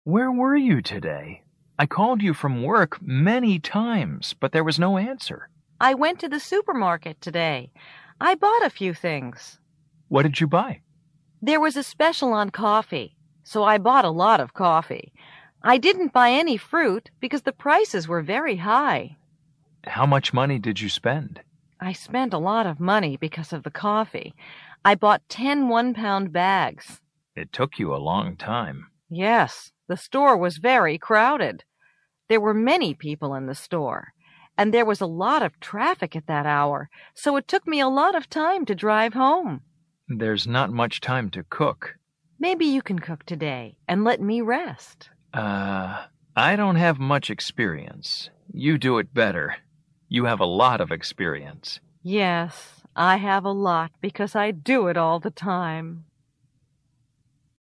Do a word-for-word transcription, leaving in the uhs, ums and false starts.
Where were you today? I called you from work many times, but there was no answer. I went to the supermarket today. I bought a few things. What did you buy? There was a special on coffee, so I bought a lot of coffee. I didn't buy any fruit because the prices were very high. How much money did you spend? I spent a lot of money because of the coffee. I bought ten one-pound bags. It took you a long time. Yes, the store was very crowded. There were many people in the store, and there was a lot of traffic at that hour, so it took me a lot of time to drive home. There's not much time to cook. Maybe you can cook today and let me rest. Uh, I don't have much experience. You do it better. You have a lot of experience. Yes, I have a lot because I do it all the time.